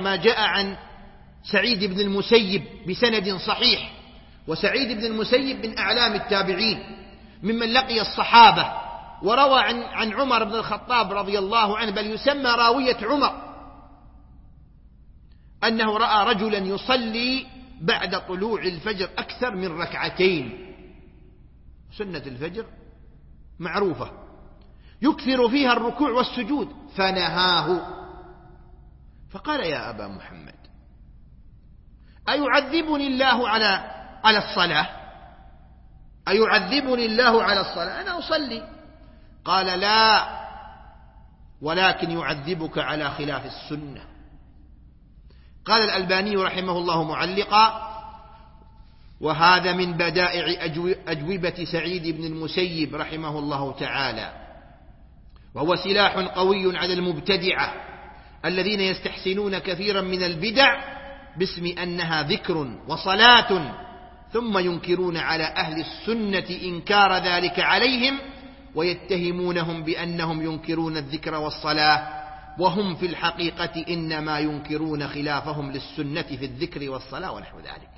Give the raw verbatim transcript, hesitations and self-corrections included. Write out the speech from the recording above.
ما جاء عن سعيد بن المسيب بسند صحيح، وسعيد بن المسيب من أعلام التابعين ممن لقي الصحابة، وروى عن, عن عمر بن الخطاب رضي الله عنه، بل يسمى راوية عمر، أنه رأى رجلا يصلي بعد طلوع الفجر أكثر من ركعتين، سنة الفجر معروفة، يكثر فيها الركوع والسجود، فنهاه، فقال يا أبا محمد أيعذبني الله على على الصلاة؟ أيعذبني الله على الصلاة؟ أنا أصلي. قال لا، ولكن يعذبك على خلاف السنة. قال الألباني رحمه الله معلقا: وهذا من بدائع أجوبة سعيد بن المسيب رحمه الله تعالى، وهو سلاح قوي على المبتدعة الذين يستحسنون كثيرا من البدع باسم أنها ذكر وصلاة، ثم ينكرون على أهل السنة إنكار ذلك عليهم، ويتهمونهم بأنهم ينكرون الذكر والصلاة، وهم في الحقيقة إنما ينكرون خلافهم للسنة في الذكر والصلاة ونحو ذلك.